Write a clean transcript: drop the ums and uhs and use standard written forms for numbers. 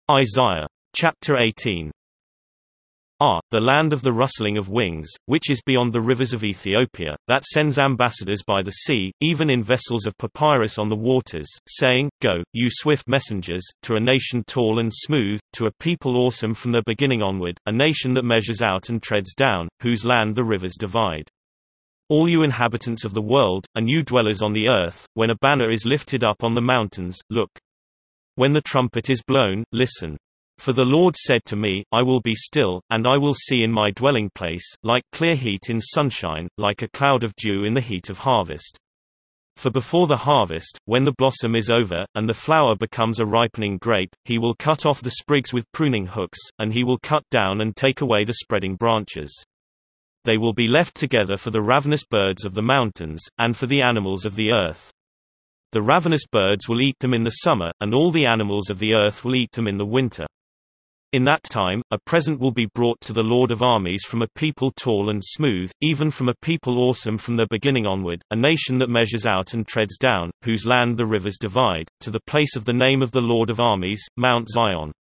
Isaiah. Chapter 18. The land of the rustling of wings, which is beyond the rivers of Ethiopia, that sends ambassadors by the sea, even in vessels of papyrus on the waters, saying, Go, you swift messengers, to a nation tall and smooth, to a people awesome from their beginning onward, a nation that measures out and treads down, whose land the rivers divide. All you inhabitants of the world, and you dwellers on the earth, when a banner is lifted up on the mountains, look. When the trumpet is blown, listen. For the Lord said to me, I will be still, and I will see in my dwelling place, like clear heat in sunshine, like a cloud of dew in the heat of harvest. For before the harvest, when the blossom is over, and the flower becomes a ripening grape, he will cut off the sprigs with pruning hooks, and he will cut down and take away the spreading branches. They will be left together for the ravenous birds of the mountains, and for the animals of the earth. The ravenous birds will eat them in the summer, and all the animals of the earth will eat them in the winter. In that time, a present will be brought to the Lord of armies from a people tall and smooth, even from a people awesome from their beginning onward, a nation that measures out and treads down, whose land the rivers divide, to the place of the name of the Lord of armies, Mount Zion.